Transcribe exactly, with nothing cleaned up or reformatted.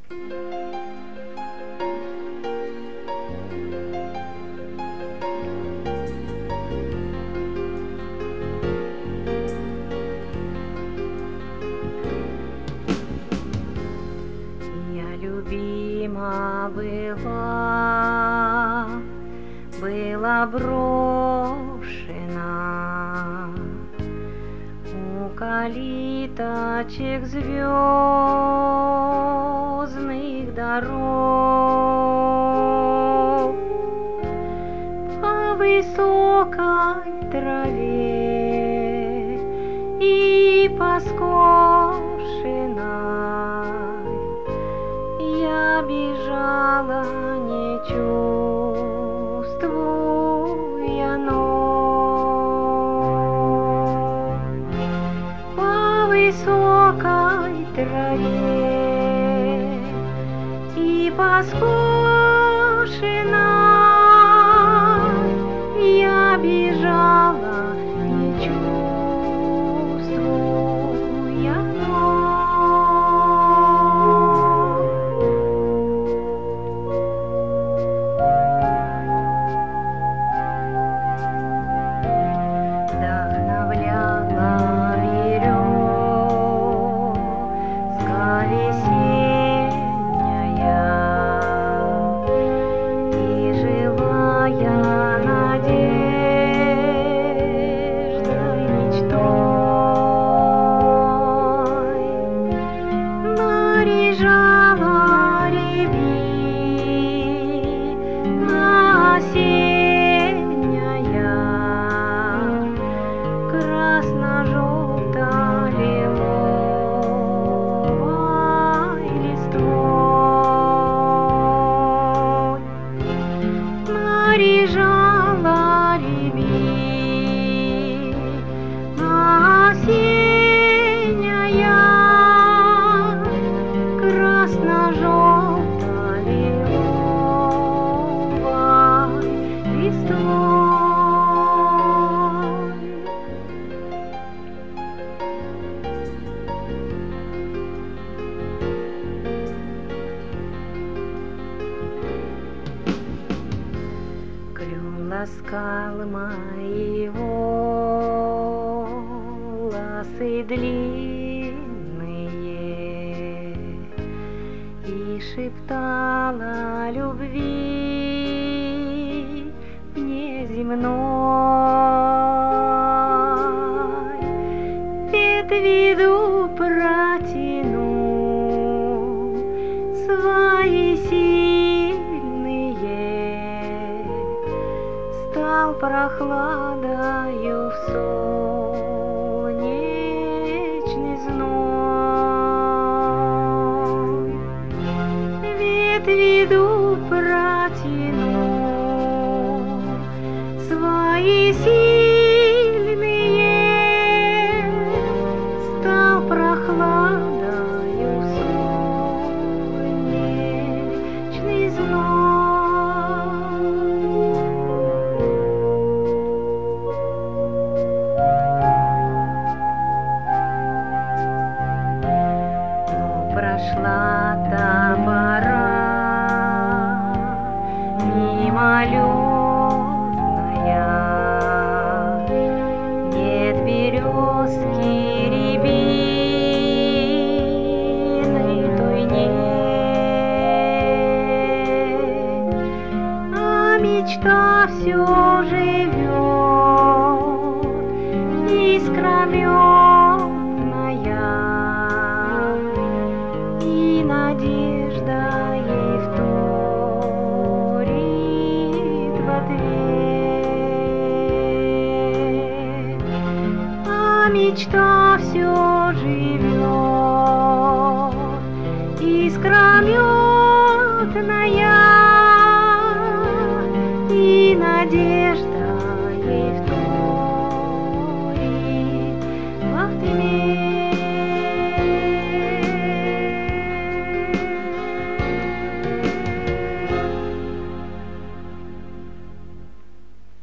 Любима была, была брошена у калиточек звездных дорог, по высокой траве и по скошенной я бежала, не чувствуя ног, по высокой траве и по скошенной я бежала, не чувствуя ног. Наряжала реви осенняя, красно-желто-лиловой листвой. Клен ласкал мои волосы длинные и шептала о любви неземной. Ветви дуб протянул свои сильные, стал прохладою в солнечный зной. Ветви дуб протянул свои сильные, стал прохладою в солнечный зной. Прошла та пора мимолетная, нет березки, рябины той нет, а мечта все живет, искрометная, и надежда ей вторит в ответ, а мечта все живет, искрометная.